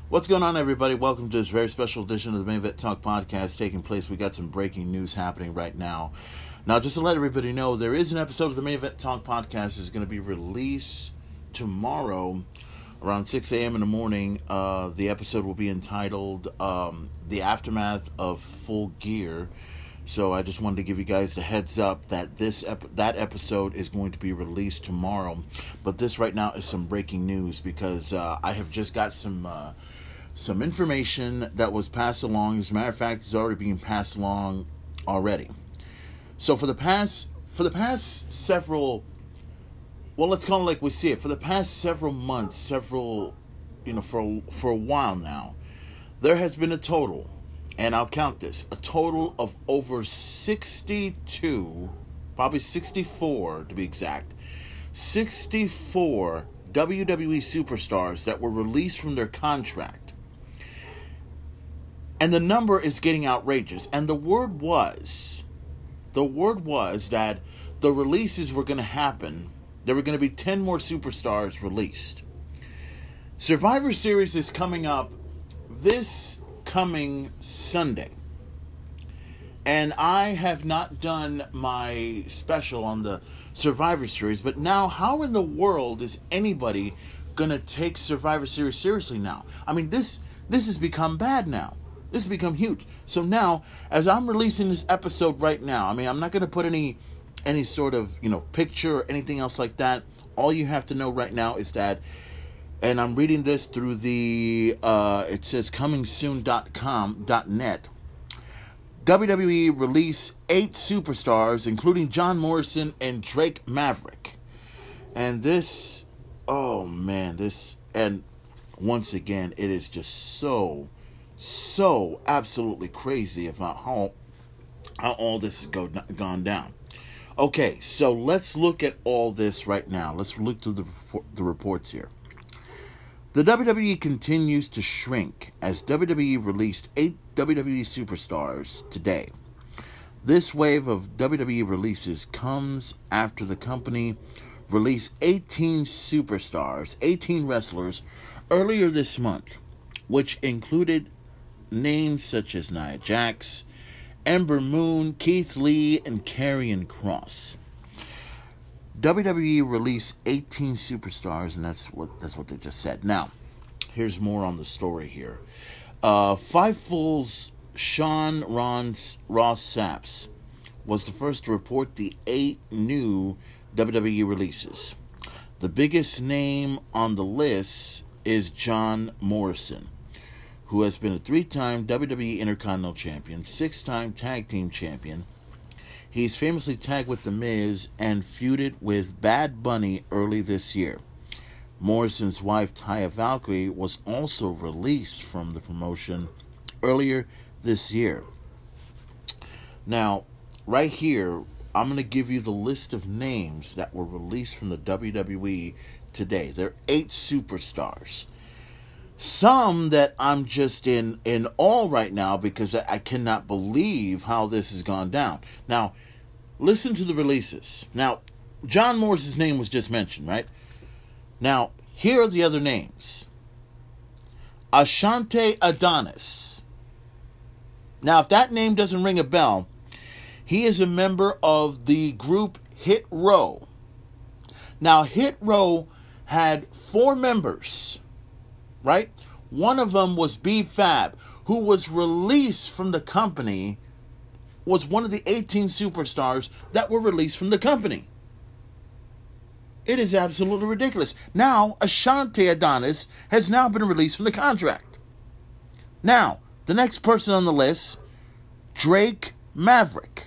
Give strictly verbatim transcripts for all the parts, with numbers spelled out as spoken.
What's going on, everybody? Welcome to this very special edition of the Main Event Talk podcast taking place. We got some breaking news happening right now. Now, just to let everybody know, there is an episode of the Main Event Talk podcast that's going to be released tomorrow around six a.m. in the morning. Uh, the episode will be entitled um, The Aftermath of Full Gear. So I just wanted to give you guys the heads up that this ep- that episode is going to be released tomorrow. But this right now is some breaking news because uh, I have just got some uh, some information that was passed along. As a matter of fact, it's already being passed along already. So for the past for the past several, well, let's call it like we see it. For the past several months, several, you know, for for a while now, there has been a total. And I'll count this, a total of over sixty-two, probably sixty-four to be exact, sixty-four W W E superstars that were released from their contract. And the number is getting outrageous. And the word was, the word was that the releases were going to happen. There were going to be ten more superstars released. Survivor Series is coming up this coming Sunday, and I have not done my special on the Survivor Series, but now how in the world is anybody gonna take Survivor Series seriously now? I mean, this this has become bad now. This has become huge. So now, as I'm releasing this episode right now, I mean, I'm not gonna put any any sort of, you know, picture or anything else like that. All you have to know right now is that, and I'm reading this through the, uh, it says coming soon dot com dot net. W W E release eight superstars, including John Morrison and Drake Maverick. And this, oh man, this, and once again, it is just so, so absolutely crazy about how, how all this has go, gone down. Okay, so let's look at all this right now. Let's look through the, the reports here. The W W E continues to shrink as W W E released eight W W E superstars today. This wave of W W E releases comes after the company released eighteen superstars, eighteen wrestlers, earlier this month, which included names such as Nia Jax, Ember Moon, Keith Lee, and Karrion Kross. W W E released eighteen superstars, and that's what that's what they just said. Now, here's more on the story here. Uh, Fightful's Sean Ron, Ross Saps was the first to report the eight new W W E releases. The biggest name on the list is John Morrison, who has been a three-time W W E Intercontinental Champion, six-time Tag Team Champion. He's famously tagged with The Miz and feuded with Bad Bunny early this year. Morrison's wife, Taya Valkyrie, was also released from the promotion earlier this year. Now, right here, I'm going to give you the list of names that were released from the W W E today. There are eight superstars. Some that I'm just in, in awe right now because I, I cannot believe how this has gone down. Now, listen to the releases. Now, John Morrison's name was just mentioned, right? Now, here are the other names. Ashante Adonis. Now, if that name doesn't ring a bell, he is a member of the group Hit Row. Now, Hit Row had four members, right? One of them was B-Fab, who was released from the company, was one of the eighteen superstars that were released from the company. It is absolutely ridiculous. Now, Ashante Adonis has now been released from the contract. Now, the next person on the list, Drake Maverick.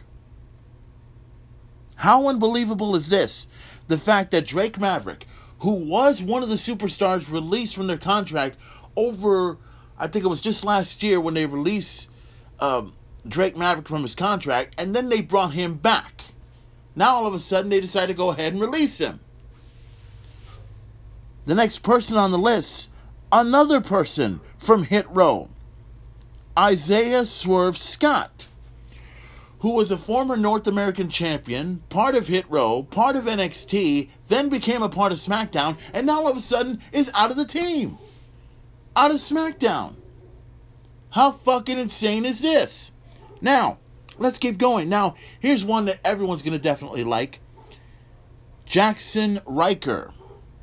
How unbelievable is this? The fact that Drake Maverick, who was one of the superstars released from their contract over, I think it was just last year when they released um, Drake Maverick from his contract, and then they brought him back. Now all of a sudden they decided to go ahead and release him. The next person on the list, another person from Hit Row, Isaiah Swerve Scott, who was a former North American champion, part of Hit Row, part of N X T, then became a part of SmackDown, and now all of a sudden is out of the team. out of SmackDown. How fucking insane is this? Now, let's keep going. Now, here's one that everyone's going to definitely like. Jaxson Ryker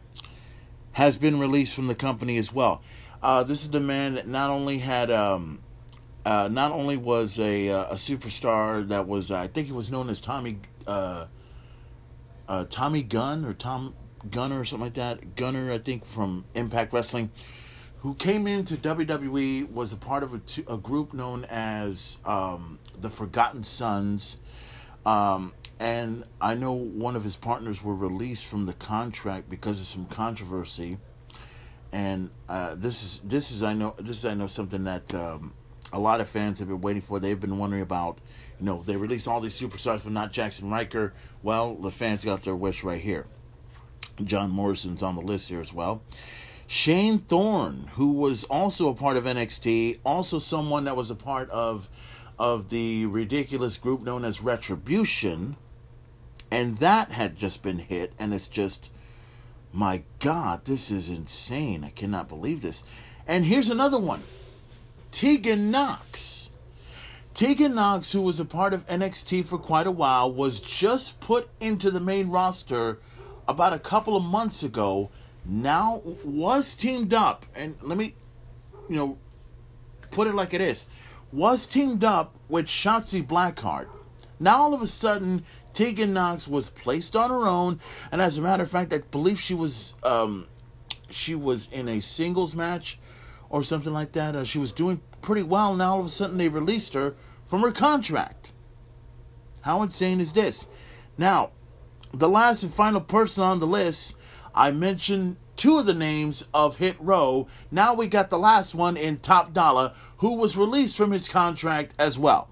has been released from the company as well. Uh, this is the man that not only had, um, uh, not only was a a superstar that was, uh, I think he was known as Tommy, uh, uh, Tommy Gunn or Tom Gunner or something like that. Gunner, I think, from Impact Wrestling, who came into W W E, was a part of a, a group known as um, the Forgotten Sons. Um, and I know one of his partners were released from the contract because of some controversy. And uh, this is this is I know this is I know something that um, a lot of fans have been waiting for. They've been wondering about. You know, they released all these superstars, but not Jaxson Ryker. Well, the fans got their wish right here. John Morrison's on the list here as well. Shane Thorne, who was also a part of N X T, also someone that was a part of of the ridiculous group known as Retribution, and that had just been hit, and it's just, my God, this is insane. I cannot believe this. And here's another one. Tegan Nox. Tegan Nox, who was a part of N X T for quite a while, was just put into the main roster about a couple of months ago. Now was teamed up, and let me, you know, put it like it is, was teamed up with Shotzi Blackheart. Now all of a sudden, Tegan Nox was placed on her own, and as a matter of fact, I believe she was um, she was in a singles match or something like that. Uh, she was doing pretty well. Now all of a sudden, they released her from her contract. How insane is this? Now, the last and final person on the list, I mentioned two of the names of Hit Row. Now we got the last one in Top Dollar, who was released from his contract as well.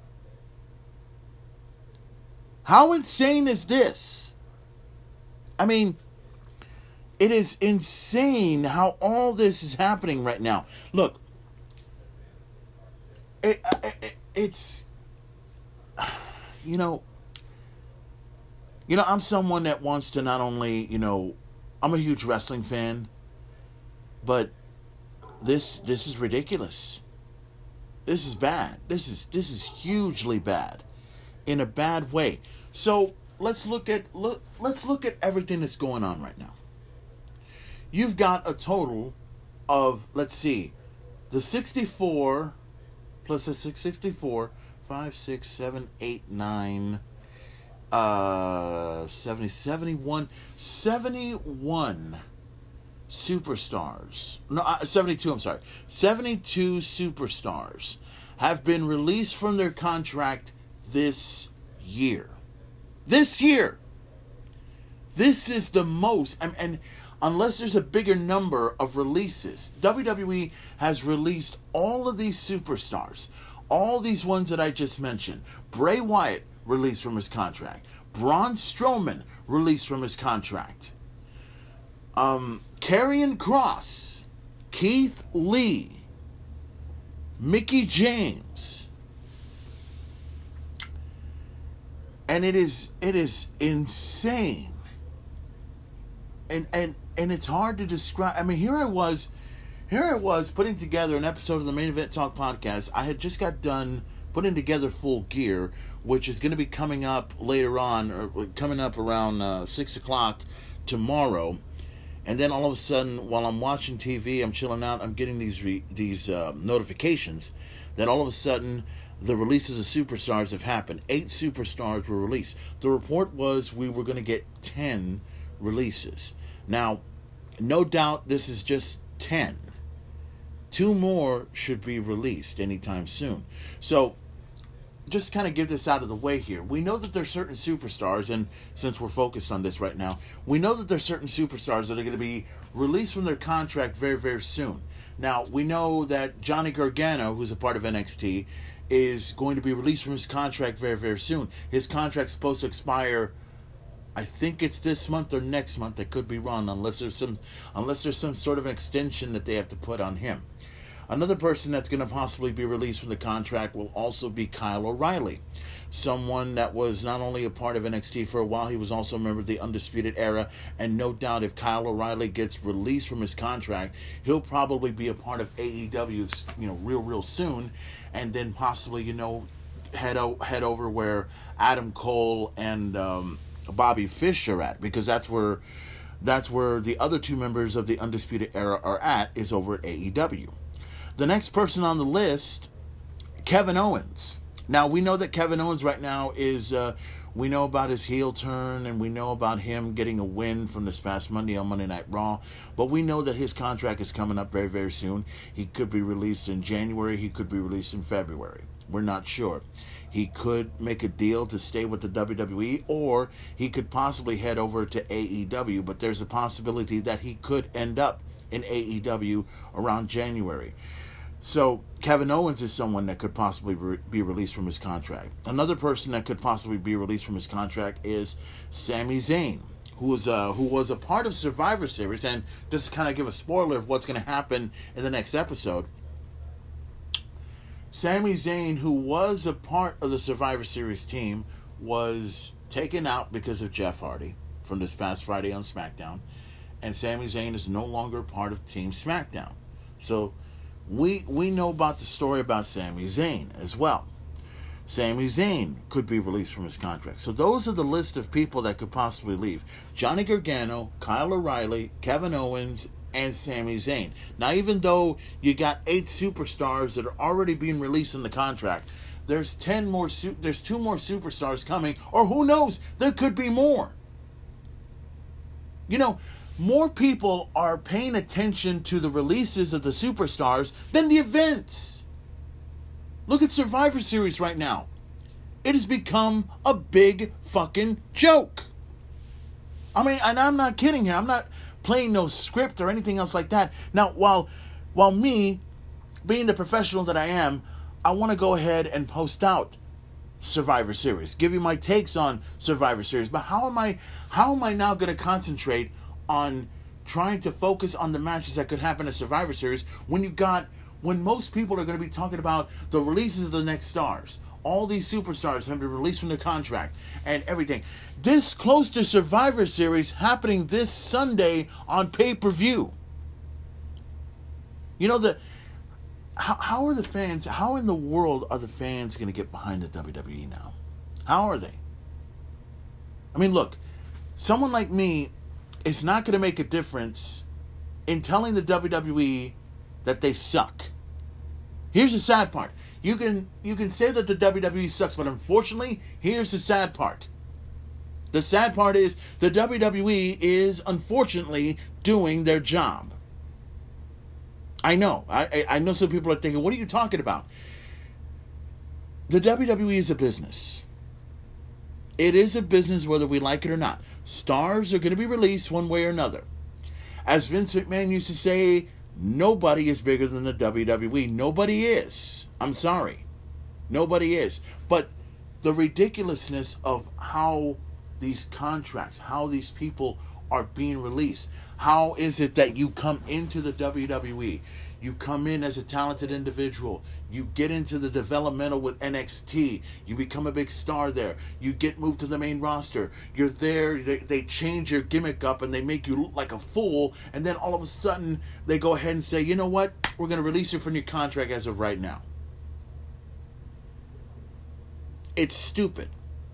How insane is this? I mean, it is insane how all this is happening right now. Look, it, it, it's, you know, you know, I'm someone that wants to not only, you know, I'm a huge wrestling fan, but this this is ridiculous. This is bad. This is this is hugely bad, in a bad way. So let's look at look let's look at everything that's going on right now. You've got a total of, let's see, the sixty-four plus the sixty-four, five, six, seven, eight, nine. Uh, seventy, seventy-one, seventy-one superstars. No, uh, seventy-two, I'm sorry. seventy-two superstars have been released from their contract this year. This year. This is the most, and, and unless there's a bigger number of releases, W W E has released all of these superstars. All these ones that I just mentioned. Bray Wyatt, released from his contract. Braun Strowman, released from his contract. Um, Karrion Kross, Keith Lee, Mickie James. And it is it is insane. And and and it's hard to describe. I mean, here I was, here I was putting together an episode of the Main Event Talk podcast. I had just got done putting together Full Gear, which is going to be coming up later on, or coming up around uh, six o'clock tomorrow. And then all of a sudden, while I'm watching T V, I'm chilling out, I'm getting these re- these uh, notifications that all of a sudden the releases of superstars have happened. Eight superstars were released. The report was we were going to get ten releases. Now, no doubt this is just ten. Two more should be released anytime soon. So, just kind of get this out of the way here. We know that there's certain superstars, and since we're focused on this right now, we know that there's certain superstars that are going to be released from their contract very, very soon. Now, we know that Johnny Gargano, who's a part of N X T, is going to be released from his contract very, very soon. His contract's supposed to expire, I think it's this month or next month. I could be wrong, unless there's some, unless there's some sort of an extension that they have to put on him. Another person that's going to possibly be released from the contract will also be Kyle O'Reilly. Someone that was not only a part of N X T for a while, he was also a member of the Undisputed Era. And no doubt if Kyle O'Reilly gets released from his contract, he'll probably be a part of A E W, you know, real, real soon. And then possibly, you know, head, o- head over where Adam Cole and um, Bobby Fish are at. Because that's where, that's where the other two members of the Undisputed Era are at, is over at A E W. The next person on the list, Kevin Owens. Now, we know that Kevin Owens right now is, uh, we know about his heel turn, and we know about him getting a win from this past Monday on Monday Night Raw, but we know that his contract is coming up very, very soon. He could be released in January, he could be released in February. We're not sure. He could make a deal to stay with the W W E, or he could possibly head over to A E W, but there's a possibility that he could end up in A E W around January. So Kevin Owens is someone that could possibly re- be released from his contract. Another person that could possibly be released from his contract is Sami Zayn, who was uh, who was a part of Survivor Series. And just to kind of give a spoiler of what's going to happen in the next episode, Sami Zayn, who was a part of the Survivor Series team, was taken out because of Jeff Hardy from this past Friday on SmackDown. And Sami Zayn is no longer part of Team SmackDown. So We we know about the story about Sami Zayn as well. Sami Zayn could be released from his contract. So those are the list of people that could possibly leave. Johnny Gargano, Kyle O'Reilly, Kevin Owens, and Sami Zayn. Now, even though you got eight superstars that are already being released in the contract, there's ten more. Su- there's two more superstars coming, or who knows? There could be more. You know, more people are paying attention to the releases of the superstars than the events. Look at Survivor Series right now. It has become a big fucking joke. I mean, and I'm not kidding here. I'm not playing no script or anything else like that. Now, while while me, being the professional that I am, I want to go ahead and post out Survivor Series, give you my takes on Survivor Series. But how am I, how am I now going to concentrate on trying to focus on the matches that could happen at Survivor Series when you got, when most people are going to be talking about the releases of the next stars? All these superstars have been released from their contract and everything. This close to Survivor Series happening this Sunday on pay-per-view. You know, the how, how are the fans, how in the world are the fans going to get behind the W W E now? How are they? I mean, look, someone like me, it's not going to make a difference in telling the W W E that they suck. Here's the sad part. You can you can say that the W W E sucks, but unfortunately, here's the sad part. The sad part is the W W E is unfortunately doing their job. I know. I, I know some people are thinking, what are you talking about? The W W E is a business. It is a business whether we like it or not. Stars are going to be released one way or another. As Vince McMahon used to say, nobody is bigger than the W W E. Nobody is. I'm sorry. Nobody is. But the ridiculousness of how these contracts, how these people are being released. How is it that you come into the W W E? You come in as a talented individual. You get into the developmental with N X T. You become a big star there. You get moved to the main roster. You're there. They, they change your gimmick up and they make you look like a fool. And then all of a sudden, they go ahead and say, you know what? We're going to release you from your contract as of right now. It's stupid.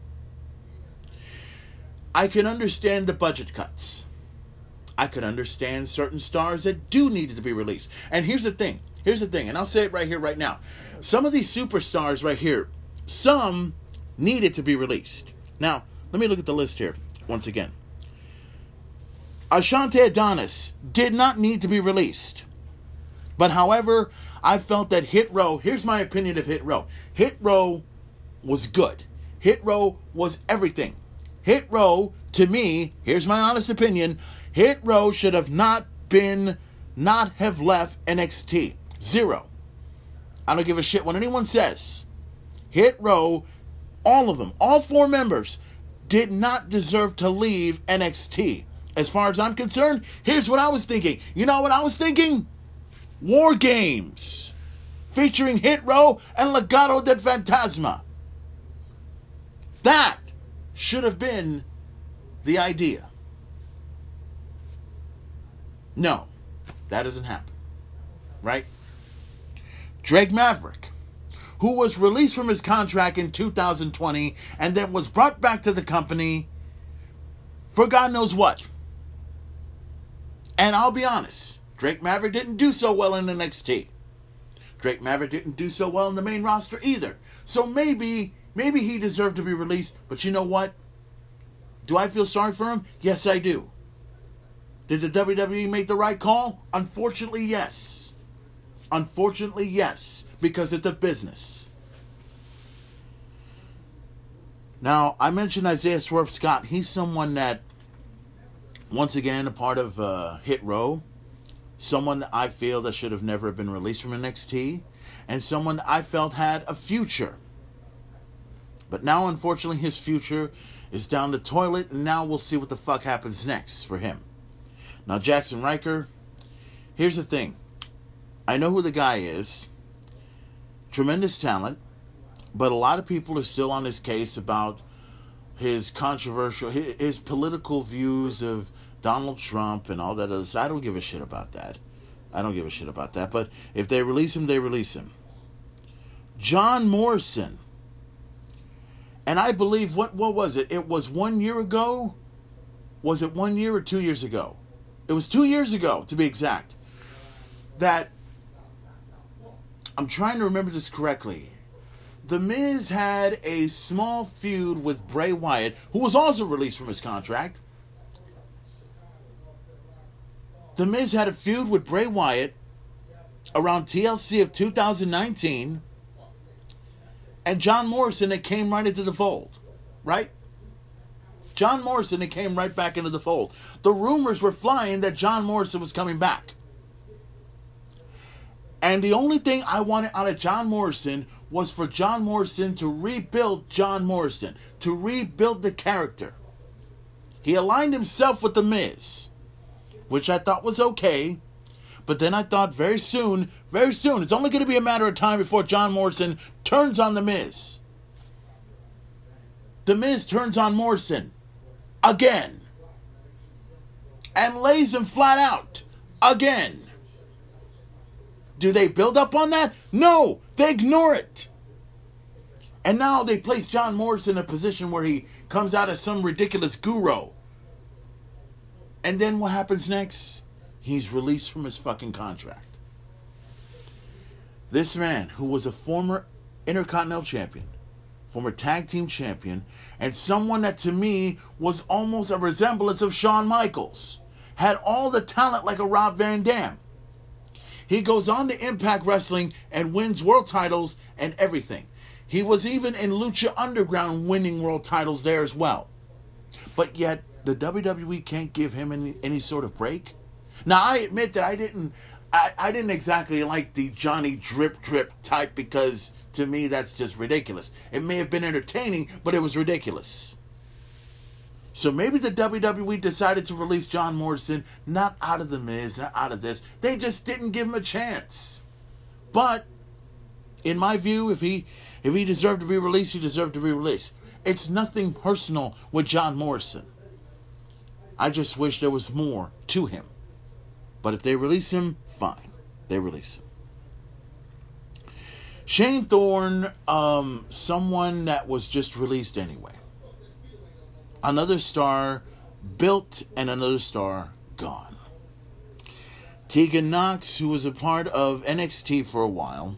I can understand the budget cuts. I can understand certain stars that do need to be released. And here's the thing. Here's the thing. And I'll say it right here, right now. Some of these superstars right here, some needed to be released. Now, let me look at the list here once again. Ashante Adonis did not need to be released. But however, I felt that Hit Row, here's my opinion of Hit Row. Hit Row was good. Hit Row was everything. Hit Row, to me, here's my honest opinion, Hit Row should have not been, not have left N X T. Zero. I don't give a shit what anyone says. Hit Row, all of them, all four members, did not deserve to leave N X T. As far as I'm concerned, here's what I was thinking. You know what I was thinking? War Games. featuring Hit Row and Legado del Fantasma. That should have been the idea. No, that doesn't happen. Right? Drake Maverick, who was released from his contract in two thousand twenty and then was brought back to the company for God knows what. And I'll be honest, Drake Maverick didn't do so well in N X T. Drake Maverick didn't do so well in the main roster either. So maybe, maybe he deserved to be released. But you know what? Do I feel sorry for him? Yes, I do. Did the W W E make the right call? Unfortunately, yes. Unfortunately, yes. Because it's a business. Now, I mentioned Isaiah Swerve Scott. He's someone that, once again, a part of uh, Hit Row. Someone that I feel that should have never been released from N X T. And someone that I felt had a future. But now, unfortunately, his future is down the toilet. And now we'll see what the fuck happens next for him. Now, Jackson Ryker, here's the thing. I know who the guy is. Tremendous talent. But a lot of people are still on his case about his controversial, his, his political views of Donald Trump and all that other stuff. I don't give a shit about that. I don't give a shit about that. But if they release him, they release him. John Morrison. And I believe, what, what was it? It was one year ago? Was it one year or two years ago? It was two years ago, to be exact. That, I'm trying to remember this correctly. The Miz had a small feud with Bray Wyatt, who was also released from his contract. The Miz had a feud with Bray Wyatt around T L C of two thousand nineteen. And John Morrison, it came right into the fold. Right? John Morrison, it came right back into the fold. The rumors were flying that John Morrison was coming back. And the only thing I wanted out of John Morrison was for John Morrison to rebuild John Morrison. To rebuild the character. He aligned himself with The Miz. Which I thought was okay. But then I thought very soon, very soon, it's only going to be a matter of time before John Morrison turns on The Miz. The Miz turns on Morrison. Again. And lays him flat out. Again. Do they build up on that? No. They ignore it. And now they place John Morrison in a position where he comes out as some ridiculous guru. And then what happens next? He's released from his fucking contract. This man, who was a former Intercontinental Champion, former Tag Team Champion, and someone that to me was almost a resemblance of Shawn Michaels, had all the talent like a Rob Van Dam. He goes on to Impact Wrestling and wins world titles and everything. He was even in Lucha Underground winning world titles there as well. But yet, the W W E can't give him any, any sort of break. Now, I admit that I didn't I, I didn't exactly like the Johnny Drip Drip type because, to me, that's just ridiculous. It may have been entertaining, but it was ridiculous. So maybe the W W E decided to release John Morrison, not out of The Miz, not out of this. They just didn't give him a chance. But, in my view, if he if he deserved to be released, he deserved to be released. It's nothing personal with John Morrison. I just wish there was more to him. But if they release him, fine. They release him. Shane Thorne, um, someone that was just released anyway. Another star built and another star gone. Tegan Knox, who was a part of N X T for a while,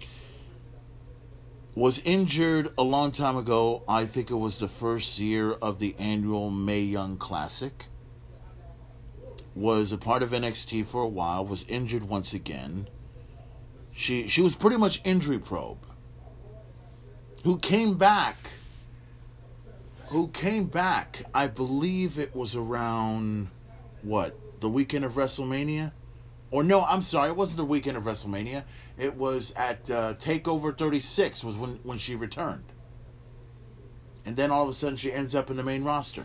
was injured a long time ago. I think it was the first year of the annual Mae Young Classic. Was a part of N X T for a while, was injured once again. She she was pretty much injury probe. Who came back, who came back, I believe it was around, what, the weekend of WrestleMania? Or no, I'm sorry, it wasn't the weekend of WrestleMania. It was at uh, TakeOver thirty-six was when, when she returned. And then all of a sudden she ends up in the main roster.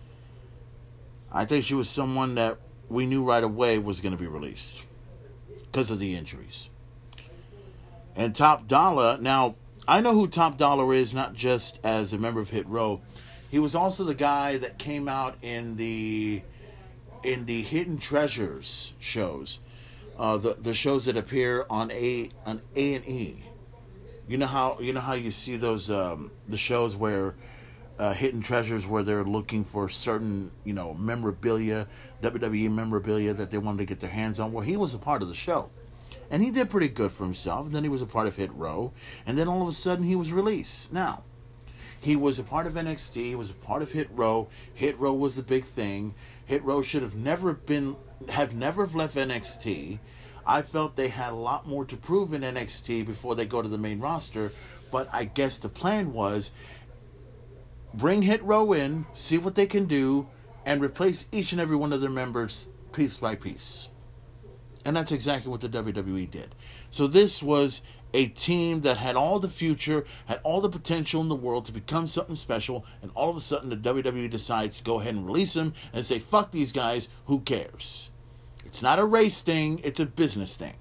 I think she was someone that we knew right away was going to be released. because of the injuries. And Top Dollar, now, I know who Top Dollar is, not just as a member of Hit Row. He was also the guy that came out in the in the Hidden Treasures shows, uh, the the shows that appear on A on A and E. You know how you know how you see those um, the shows where uh, Hidden Treasures, where they're looking for certain, you know, memorabilia, W W E memorabilia that they wanted to get their hands on. Well, he was a part of the show. And he did pretty good for himself. And then he was a part of Hit Row. And then all of a sudden he was released. Now, he was a part of N X T. He was a part of Hit Row. Hit Row was the big thing. Hit Row should have never been, have never left N X T. I felt they had a lot more to prove in N X T before they go to the main roster. But I guess the plan was bring Hit Row in, see what they can do, and replace each and every one of their members piece by piece. And that's exactly what the W W E did. So this was a team that had all the future, had all the potential in the world to become something special, and all of a sudden the W W E decides to go ahead and release them and say, fuck these guys, who cares? It's not a race thing, it's a business thing.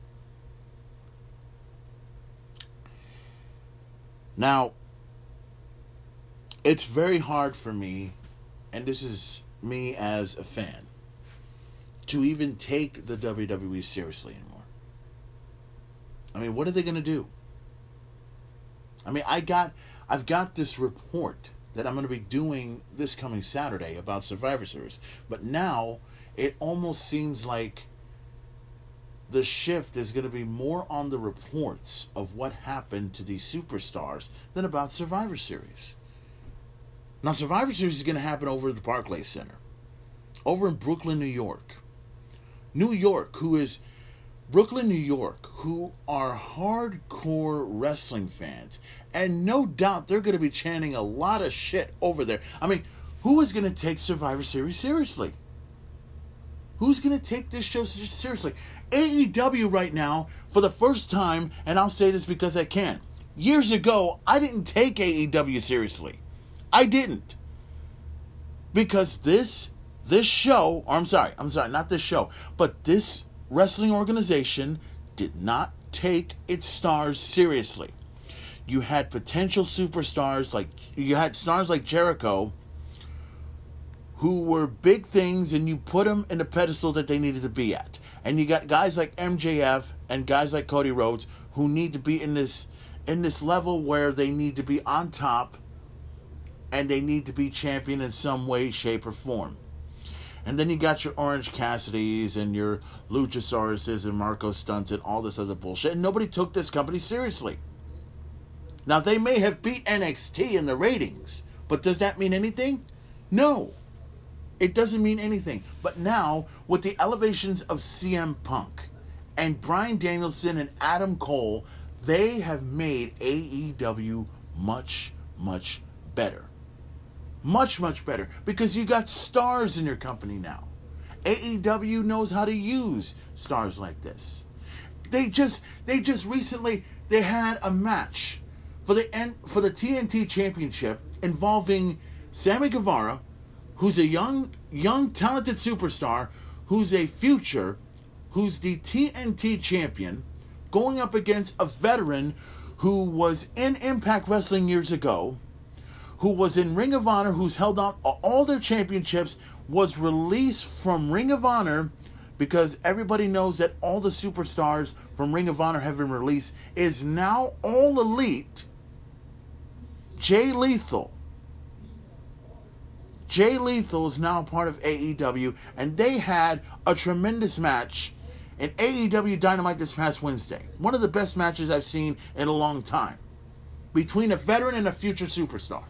Now, it's very hard for me, and this is me as a fan, to even take the W W E seriously anymore. I mean, what are they going to do? I mean, I got, I've got this report that I'm going to be doing this coming Saturday about Survivor Series. But now, it almost seems like the shift is going to be more on the reports of what happened to these superstars than about Survivor Series. Now, Survivor Series is going to happen over at the Barclays Center, over in Brooklyn, New York. New York, who is Brooklyn, New York, who are hardcore wrestling fans. And no doubt they're going to be chanting a lot of shit over there. I mean, who is going to take Survivor Series seriously? Who's going to take this show seriously? A E W right now, for the first time, and I'll say this because I can. Years ago, I didn't take A E W seriously. I didn't. Because this... This show, or I'm sorry, I'm sorry, not this show, but this wrestling organization did not take its stars seriously. You had potential superstars like, you had stars like Jericho, who were big things, and you put them in the pedestal that they needed to be at. And you got guys like M J F and guys like Cody Rhodes who need to be in this in this level where they need to be on top, and they need to be champion in some way, shape, or form. And then you got your Orange Cassidys and your Luchasauruses and Marco Stunts and all this other bullshit. And nobody took this company seriously. Now, they may have beat N X T in the ratings, but does that mean anything? No. It doesn't mean anything. But now, with the elevations of C M Punk and Bryan Danielson and Adam Cole, they have made A E W much, much better. Much, much better. Because you got stars in your company now. A E W knows how to use stars like this. They just they just recently they had a match for the N, for the T N T Championship involving Sammy Guevara, who's a young young talented superstar, who's a future, who's the T N T champion, going up against a veteran who was in Impact Wrestling years ago, who was in Ring of Honor, who's held on all their championships, was released from Ring of Honor because everybody knows that all the superstars from Ring of Honor have been released, is now All Elite, Jay Lethal. Jay Lethal is now part of A E W, and they had a tremendous match in A E W Dynamite this past Wednesday. One of the best matches I've seen in a long time, between a veteran and a future superstar.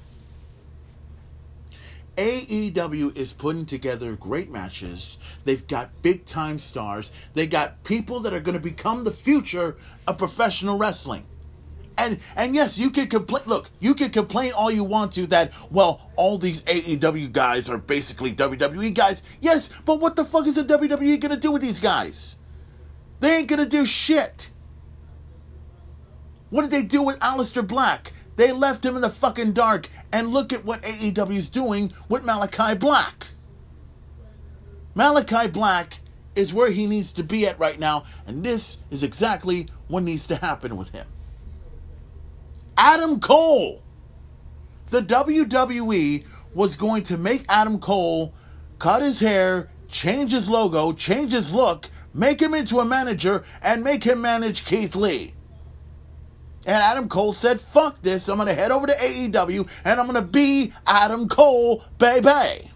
A E W is putting together great matches. They've got big-time stars. They got people that are going to become the future of professional wrestling. And and yes, you can complain. Look, you can complain all you want to that, well, all these A E W guys are basically W W E guys. Yes, but what the fuck is the W W E going to do with these guys? They ain't going to do shit. What did they do with Aleister Black? They left him in the fucking dark. And look at what A E W is doing with Malachi Black. Malachi Black is where he needs to be at right now, and this is exactly what needs to happen with him. Adam Cole. The W W E was going to make Adam Cole cut his hair, change his logo, change his look, make him into a manager, and make him manage Keith Lee. And Adam Cole said, fuck this, I'm going to head over to A E W, and I'm going to be Adam Cole, baby.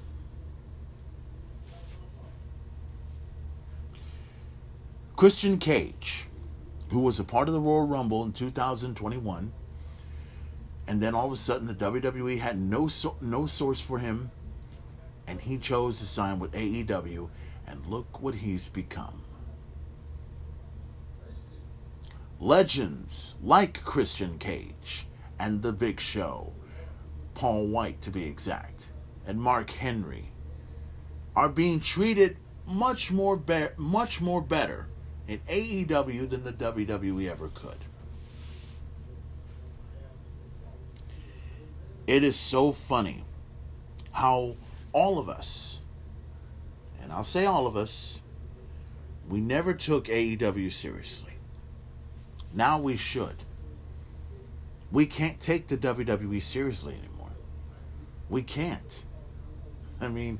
Christian Cage, who was a part of the Royal Rumble in two thousand twenty-one, and then all of a sudden the W W E had no so- no source for him, and he chose to sign with A E W, and look what he's become. Legends like Christian Cage and The Big Show, Paul White to be exact, and Mark Henry are being treated much more be- much more better in A E W than the W W E ever could. It is so funny how all of us, and I'll say all of us, we never took A E W seriously. Now we should. We can't take the W W E seriously anymore. We can't. I mean,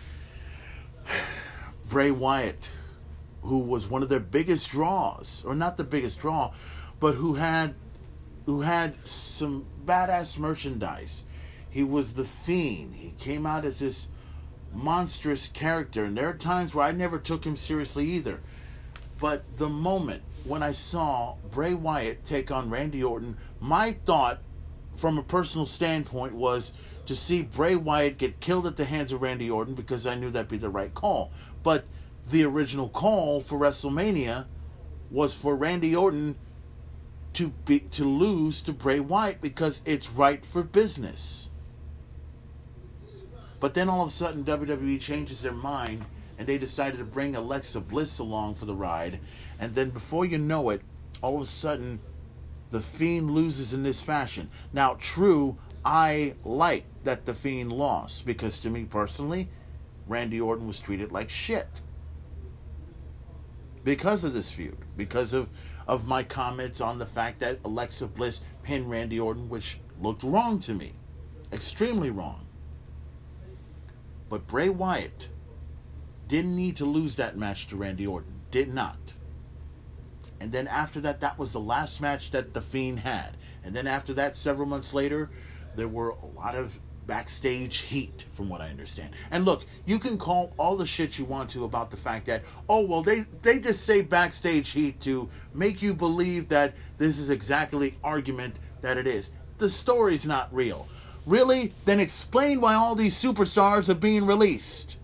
Bray Wyatt, who was one of their biggest draws, or not the biggest draw, but who had who had some badass merchandise. He was the Fiend. He came out as this monstrous character, and there are times where I never took him seriously either. But the moment when I saw Bray Wyatt take on Randy Orton, my thought from a personal standpoint was to see Bray Wyatt get killed at the hands of Randy Orton, because I knew that'd be the right call. But the original call for WrestleMania was for Randy Orton to be to lose to Bray Wyatt, because it's right for business. But then all of a sudden W W E changes their mind, and they decided to bring Alexa Bliss along for the ride. And then before you know it, all of a sudden the Fiend loses in this fashion. Now, true, I like that the Fiend lost, because to me personally, Randy Orton was treated like shit because of this feud, because of, of my comments on the fact that Alexa Bliss pinned Randy Orton, which looked wrong to me. Extremely wrong. But Bray Wyatt didn't need to lose that match to Randy Orton. Did not. And then after that, that was the last match that The Fiend had. And then after that, several months later, there were a lot of backstage heat, from what I understand. And look, you can call all the shit you want to about the fact that, oh, well, they, they just say backstage heat to make you believe that this is exactly the argument that it is. The story's not real. Really? Then explain why all these superstars are being released.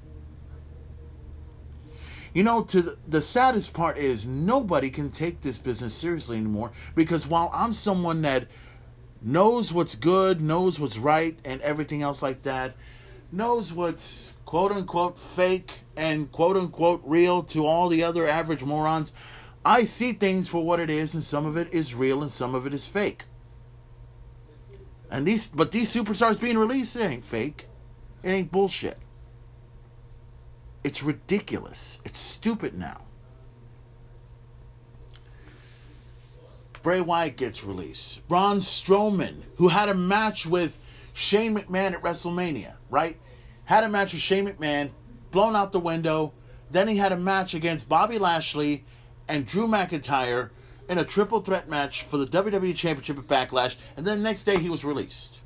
You know, to the, the saddest part is nobody can take this business seriously anymore, because while I'm someone that knows what's good, knows what's right, and everything else like that, knows what's quote-unquote fake and quote-unquote real to all the other average morons, I see things for what it is, and some of it is real and some of it is fake. And these, but these superstars being released, it ain't fake. It ain't bullshit. It's ridiculous. It's stupid now. Bray Wyatt gets released. Braun Strowman, who had a match with Shane McMahon at WrestleMania, right? Had a match with Shane McMahon, blown out the window. Then he had a match against Bobby Lashley and Drew McIntyre in a triple threat match for the W W E Championship at Backlash. And then the next day he was released.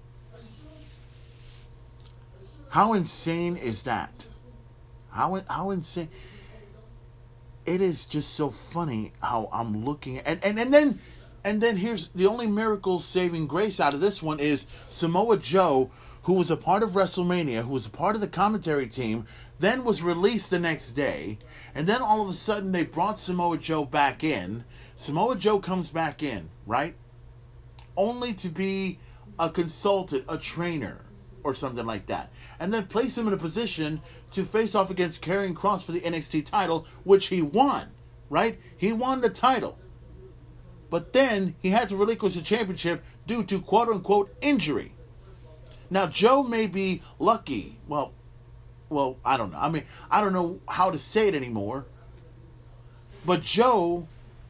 How insane is that? How how insane. It is just so funny how I'm looking at, and, and, and then and then here's the only miracle saving grace out of this one is Samoa Joe, who was a part of WrestleMania, who was a part of the commentary team, then was released the next day, and then all of a sudden they brought Samoa Joe back in. Samoa Joe comes back in, right? Only to be a consultant, a trainer, or something like that. And then place him in a position to face off against Karrion Kross for the N X T title, which he won, right? He won the title. But then he had to relinquish the championship due to quote-unquote injury. Now, Joe may be lucky. Well, well, I don't know. I mean, I don't know how to say it anymore. But Joe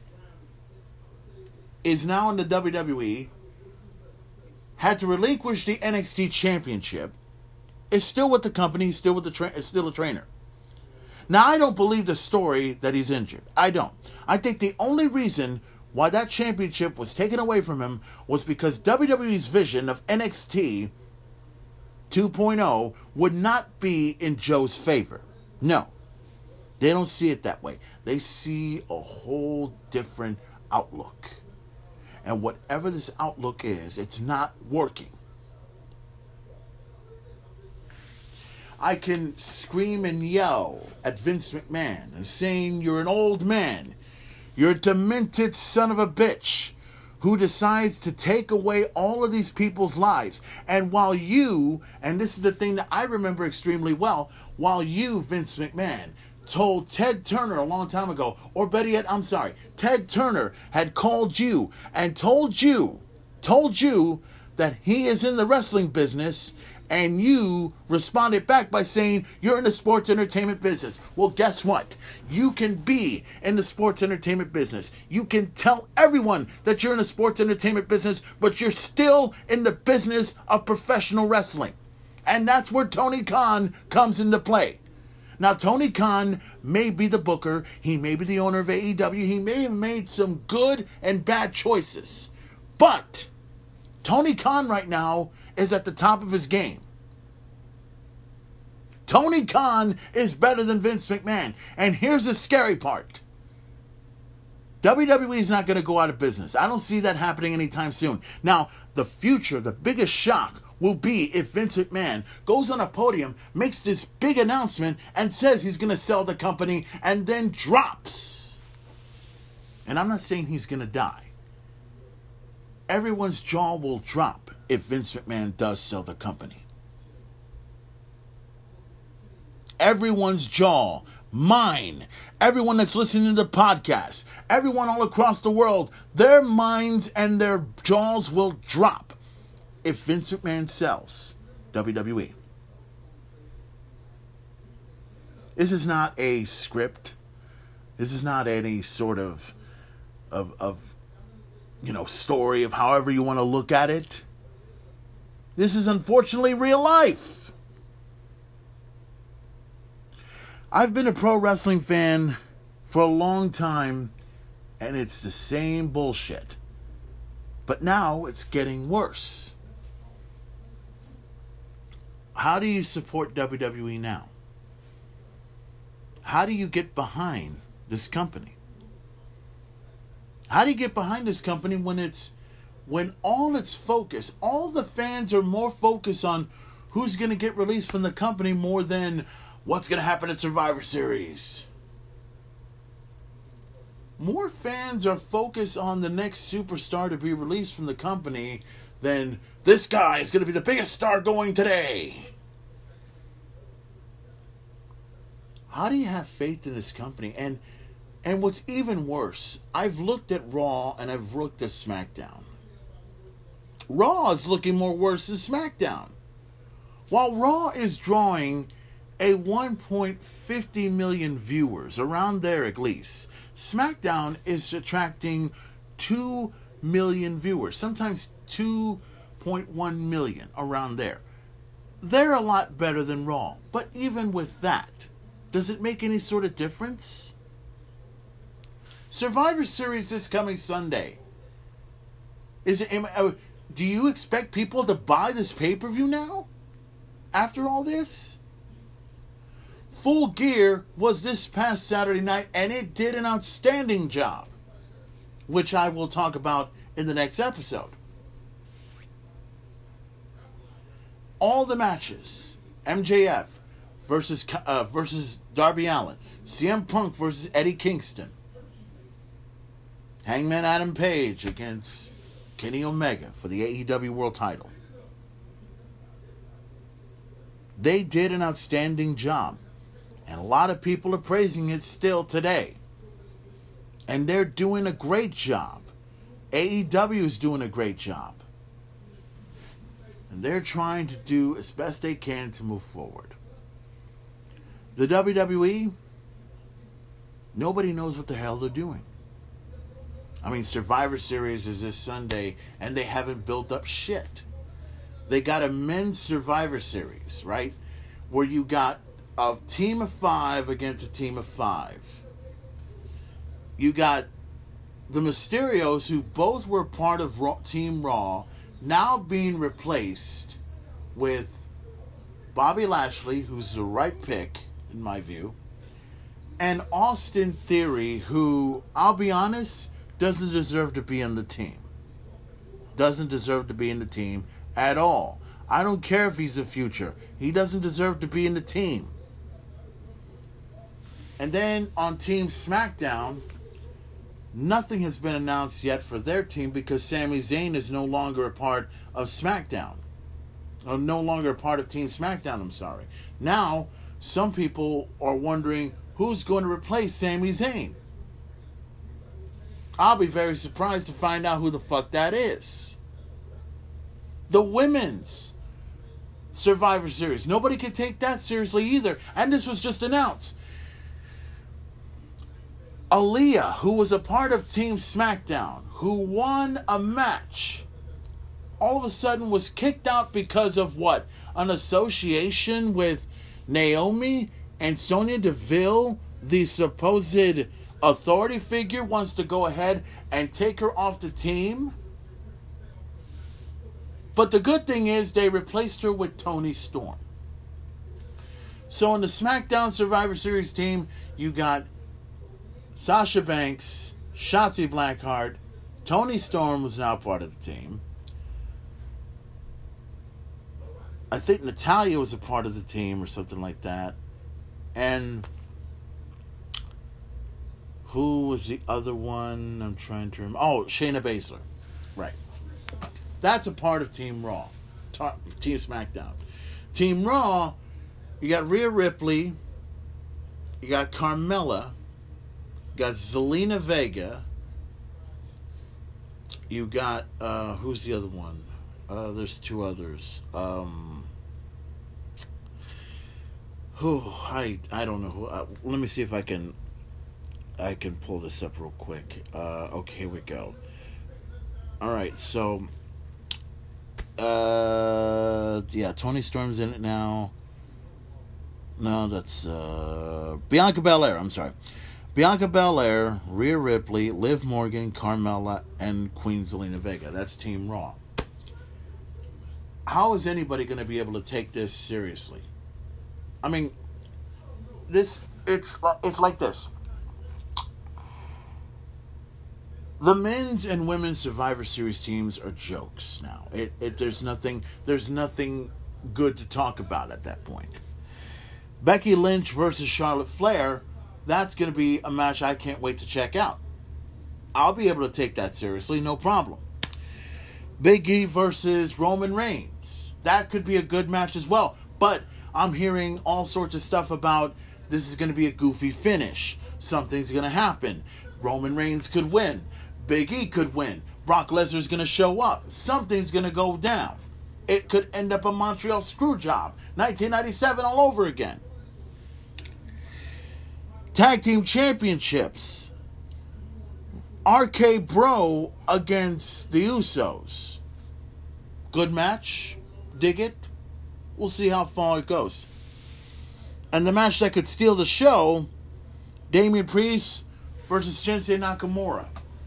is now in the W W E, had to relinquish the N X T championship, is still with the company, he's still with the tra- is still a trainer. Now, I don't believe the story that he's injured. I don't. I think the only reason why that championship was taken away from him was because W W E's vision of N X T two point oh would not be in Joe's favor. No. They don't see it that way. They see a whole different outlook. And whatever this outlook is, it's not working. I can scream and yell at Vince McMahon and saying, you're an old man. You're a demented son of a bitch who decides to take away all of these people's lives. And while you, and this is the thing that I remember extremely well, while you, Vince McMahon, told Ted Turner a long time ago, or better yet, I'm sorry, Ted Turner had called you and told you, told you that he is in the wrestling business, and you responded back by saying you're in the sports entertainment business. Well, guess what? You can be in the sports entertainment business. You can tell everyone that you're in the sports entertainment business, but you're still in the business of professional wrestling. And that's where Tony Khan comes into play. Now, Tony Khan may be the booker. He may be the owner of A E W. He may have made some good and bad choices. But Tony Khan right now is at the top of his game. Tony Khan is better than Vince McMahon. And here's the scary part. W W E is not going to go out of business. I don't see that happening anytime soon. Now, the future, the biggest shock will be if Vince McMahon goes on a podium, makes this big announcement, and says he's going to sell the company, and then drops. And I'm not saying he's going to die. Everyone's jaw will drop if Vince McMahon does sell the company. Everyone's jaw, mine, everyone that's listening to the podcast, everyone all across the world, their minds and their jaws will drop if Vince McMahon sells W W E. This is not a script. This is not any sort of, of, of, you know, story of however you want to look at it. This is unfortunately real life. I've been a pro wrestling fan for a long time, and it's the same bullshit. But now it's getting worse. How do you support W W E now? How do you get behind this company? How do you get behind this company when it's when all its focus, all the fans are more focused on who's going to get released from the company more than what's going to happen at Survivor Series? More fans are focused on the next superstar to be released from the company than this guy is going to be the biggest star going today. How do you have faith in this company? And and what's even worse, I've looked at Raw and I've looked at SmackDown. Raw is looking more worse than SmackDown. While Raw is drawing a one point five zero million viewers, around there at least, SmackDown is attracting two million viewers, sometimes two point one million, around there. They're a lot better than Raw. But even with that, does it make any sort of difference? Survivor Series this coming Sunday. Is it? Am, uh, do you expect people to buy this pay-per-view now? After all this? Full Gear was this past Saturday night, and it did an outstanding job, which I will talk about in the next episode. All the matches, M J F versus uh, versus Darby Allin, C M Punk versus Eddie Kingston, Hangman Adam Page against Kenny Omega for the A E W World Title. They did an outstanding job. And a lot of people are praising it still today. And they're doing a great job. A E W is doing a great job. And they're trying to do as best they can to move forward. The W W E, nobody knows what the hell they're doing. I mean, Survivor Series is this Sunday, and they haven't built up shit. They got a men's Survivor Series, right? Where you got a team of five against a team of five. You got the Mysterios, who both were part of Raw, Team Raw, now being replaced with Bobby Lashley, who's the right pick, in my view, and Austin Theory, who, I'll be honest, doesn't deserve to be on the team. Doesn't deserve to be in the team at all. I don't care if he's the future. He doesn't deserve to be in the team. And then on Team SmackDown, nothing has been announced yet for their team because Sami Zayn is no longer a part of SmackDown. Or no longer a part of Team SmackDown, I'm sorry. Now, some people are wondering who's going to replace Sami Zayn. I'll be very surprised to find out who the fuck that is. The women's Survivor Series. Nobody can take that seriously either. And this was just announced. Aaliyah, who was a part of Team SmackDown, who won a match, all of a sudden was kicked out because of what? An association with Naomi and Sonya Deville, the supposed authority figure, wants to go ahead and take her off the team. But the good thing is they replaced her with Toni Storm. So in the SmackDown Survivor Series team, you got Sasha Banks, Shotzi Blackheart, Toni Storm was now part of the team. I think Natalya was a part of the team or something like that. And who was the other one? I'm trying to remember. Oh, Shayna Baszler. Right. That's a part of Team Raw. Team SmackDown. Team Raw, you got Rhea Ripley. You got Carmella. You got Zelina Vega. You got, uh, who's the other one? Uh, there's two others. Um, who, I, I don't know who. Uh, let me see if I can, I can pull this up real quick. Uh, okay, here we go. All right, so, uh, yeah, Toni Storm's in it now. No, that's, uh, Bianca Belair, I'm sorry. Bianca Belair, Rhea Ripley, Liv Morgan, Carmella, and Queen Zelina Vega. That's Team Raw. How is anybody going to be able to take this seriously? I mean, this it's it's like this. The men's and women's Survivor Series teams are jokes now. It, it there's nothing there's nothing good to talk about at that point. Becky Lynch versus Charlotte Flair. That's going to be a match I can't wait to check out. I'll be able to take that seriously, no problem. Big E versus Roman Reigns. That could be a good match as well. But I'm hearing all sorts of stuff about this is going to be a goofy finish. Something's going to happen. Roman Reigns could win. Big E could win. Brock Lesnar's going to show up. Something's going to go down. It could end up a Montreal Screwjob. nineteen ninety-seven all over again. Tag Team Championships. R K Bro against the Usos. Good match. Dig it. We'll see how far it goes. And the match that could steal the show, Damian Priest versus Shinsuke Nakamura.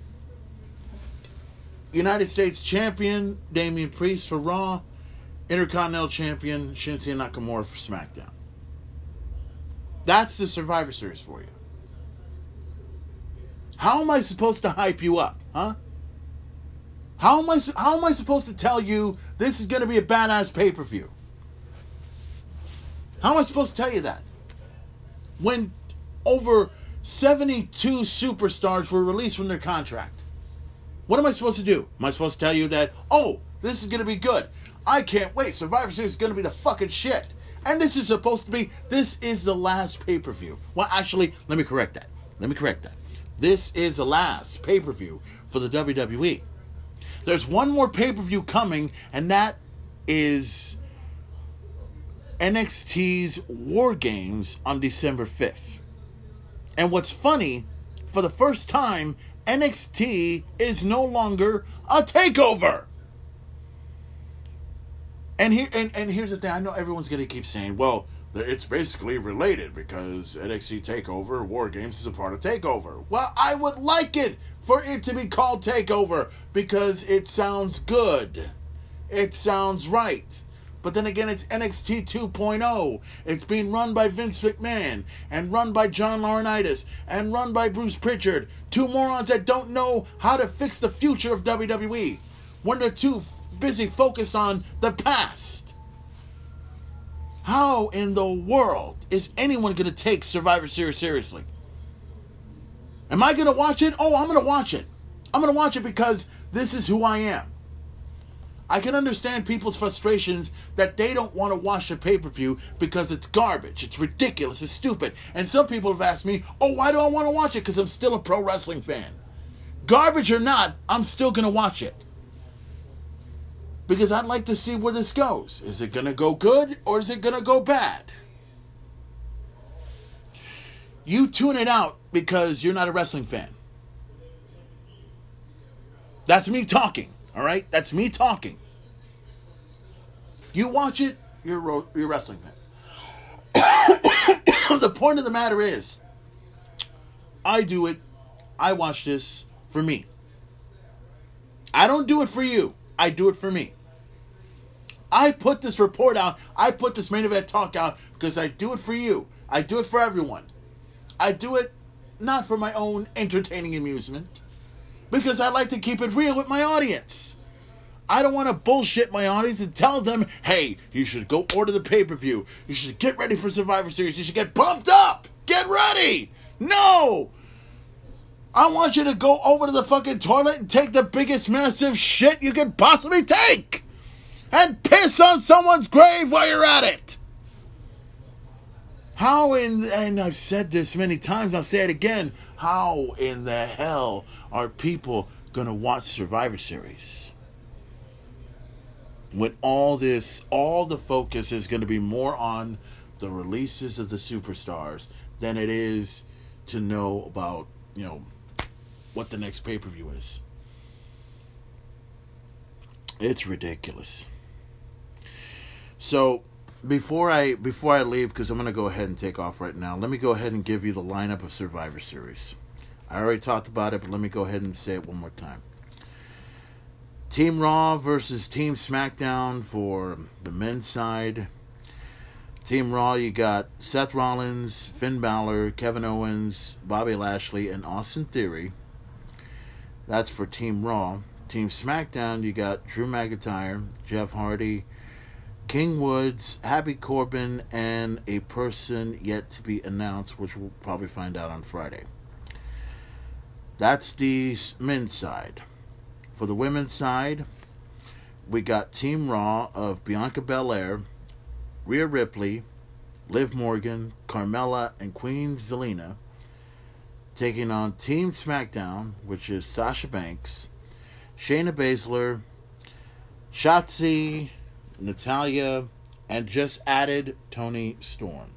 United States Champion, Damian Priest for Raw. Intercontinental Champion, Shinsuke Nakamura for SmackDown. That's the Survivor Series for you. How am I supposed to hype you up, huh? How am I how am I supposed to tell you this is going to be a badass pay-per-view? How am I supposed to tell you that? When over seventy-two superstars were released from their contract. What am I supposed to do? Am I supposed to tell you that, oh, this is going to be good. I can't wait. Survivor Series is going to be the fucking shit. And this is supposed to be, this is the last pay-per-view. Well, actually, let me correct that. Let me correct that. This is the last pay-per-view for the W W E. There's one more pay-per-view coming, and that is N X T's War Games on December fifth. And what's funny, for the first time, N X T is no longer a takeover. And here and, and here's the thing. I know everyone's going to keep saying, well, it's basically related because N X T TakeOver, War Games is a part of TakeOver. Well, I would like it for it to be called TakeOver because it sounds good. It sounds right. But then again, it's N X T two point oh. It's being run by Vince McMahon and run by John Laurinaitis and run by Bruce Pritchard. Two morons that don't know how to fix the future of W W E when they're too busy focused on the past. How in the world is anyone going to take Survivor Series seriously? Am I going to watch it? Oh, I'm going to watch it. I'm going to watch it because this is who I am. I can understand people's frustrations that they don't want to watch the pay-per-view because it's garbage, it's ridiculous, it's stupid. And some people have asked me, oh, why do I want to watch it? Because I'm still a pro wrestling fan. Garbage or not, I'm still going to watch it. Because I'd like to see where this goes. Is it going to go good or is it going to go bad? You tune it out because you're not a wrestling fan. That's me talking, all right? That's me talking. You watch it, you're a, you're a wrestling fan. The point of the matter is, I do it, I watch this for me. I don't do it for you. I do it for me. I put this report out, I put this main event talk out because I do it for you. I do it for everyone. I do it not for my own entertaining amusement, because I like to keep it real with my audience. I don't want to bullshit my audience and tell them, hey, you should go order the pay-per-view. You should get ready for Survivor Series. You should get pumped up. Get ready. No. I want you to go over to the fucking toilet and take the biggest massive shit you can possibly take. And piss on someone's grave while you're at it. How in, and I've said this many times, I'll say it again, how in the hell are people going to watch Survivor Series? When all this, all the focus is going to be more on the releases of the superstars than it is to know about, you know, what the next pay-per-view is. It's ridiculous. So, before I before I leave, because I'm going to go ahead and take off right now, let me go ahead and give you the lineup of Survivor Series. I already talked about it, but let me go ahead and say it one more time. Team Raw versus Team SmackDown for the men's side. Team Raw, you got Seth Rollins, Finn Balor, Kevin Owens, Bobby Lashley, and Austin Theory. That's for Team Raw. Team SmackDown, you got Drew McIntyre, Jeff Hardy, King Woods, Happy Corbin, and a person yet to be announced, which we'll probably find out on Friday. That's the men's side. For the women's side, we got Team Raw of Bianca Belair, Rhea Ripley, Liv Morgan, Carmella, and Queen Zelina, taking on Team SmackDown, which is Sasha Banks, Shayna Baszler, Shotzi, Natalya, and just added Toni Storm.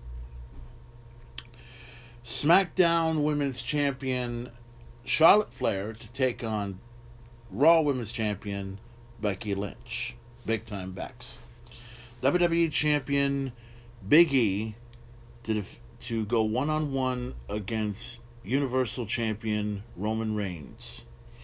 SmackDown Women's Champion Charlotte Flair to take on Raw Women's Champion Becky Lynch. Big time Bex. W W E Champion Big E to, def- to go one-on-one against Universal Champion Roman Reigns.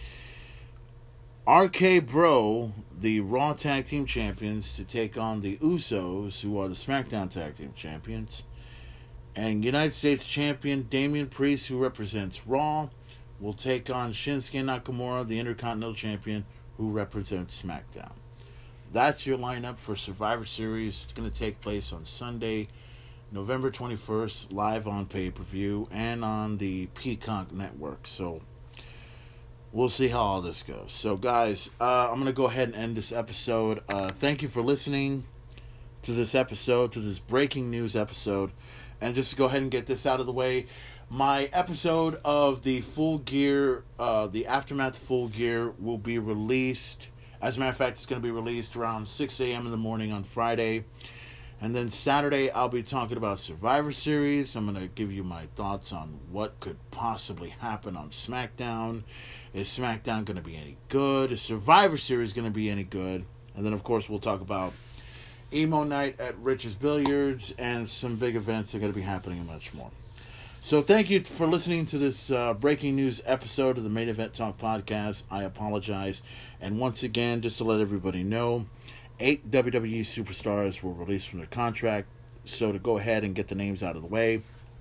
R K Bro, the Raw Tag Team Champions, to take on the Usos, who are the SmackDown Tag Team Champions. And United States Champion Damian Priest, who represents Raw, will take on Shinsuke Nakamura, the Intercontinental Champion, who represents SmackDown. That's your lineup for Survivor Series. It's going to take place on Sunday, November twenty-first, live on pay-per-view and on the Peacock Network. So, we'll see how all this goes. So, guys, uh, I'm going to go ahead and end this episode. Uh, thank you for listening to this episode, to this breaking news episode. And just to go ahead and get this out of the way, my episode of the Full Gear, uh, the Aftermath Full Gear, will be released. As a matter of fact, it's going to be released around six a.m. in the morning on Friday. And then Saturday, I'll be talking about Survivor Series. I'm going to give you my thoughts on what could possibly happen on SmackDown. Is SmackDown going to be any good? Is Survivor Series going to be any good? And then, of course, we'll talk about Emo Night at Rich's Billiards and some big events that are going to be happening and much more. So thank you for listening to this uh, breaking news episode of the Main Event Talk podcast. I apologize. And once again, just to let everybody know, eight W W E superstars were released from their contract. So to go ahead and get the names out of the way,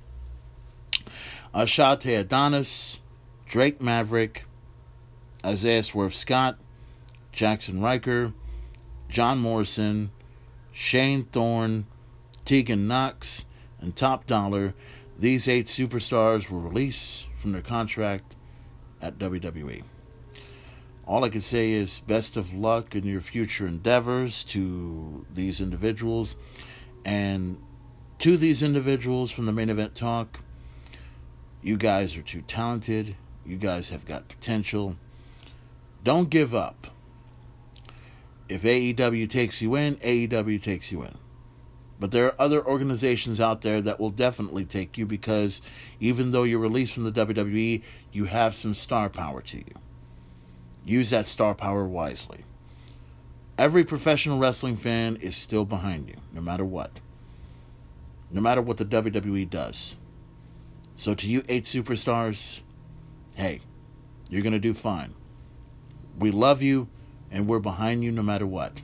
Ashante Adonis, Drake Maverick, Isaiah Swerve Scott, Jackson Riker, John Morrison, Shane Thorne, Tegan Knox, and Top Dollar. These eight superstars were released from their contract at W W E. All I can say is best of luck in your future endeavors to these individuals. And to these individuals from the Main Event Talk, you guys are too talented. You guys have got potential. Don't give up. If A E W takes you in, A E W takes you in. But there are other organizations out there that will definitely take you, because even though you're released from the W W E, you have some star power to you. Use that star power wisely. Every professional wrestling fan is still behind you, no matter what. No matter what the W W E does. So to you eight superstars, hey, you're going to do fine. We love you, and we're behind you no matter what.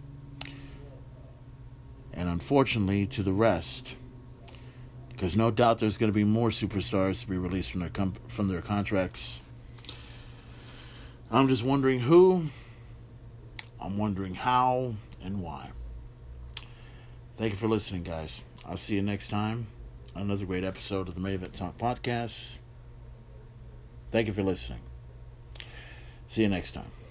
And unfortunately, to the rest, because no doubt there's going to be more superstars to be released from their com- from their contracts. I'm just wondering who, I'm wondering how, and why. Thank you for listening, guys. I'll see you next time on another great episode of the Main Event Talk podcast. Thank you for listening. See you next time.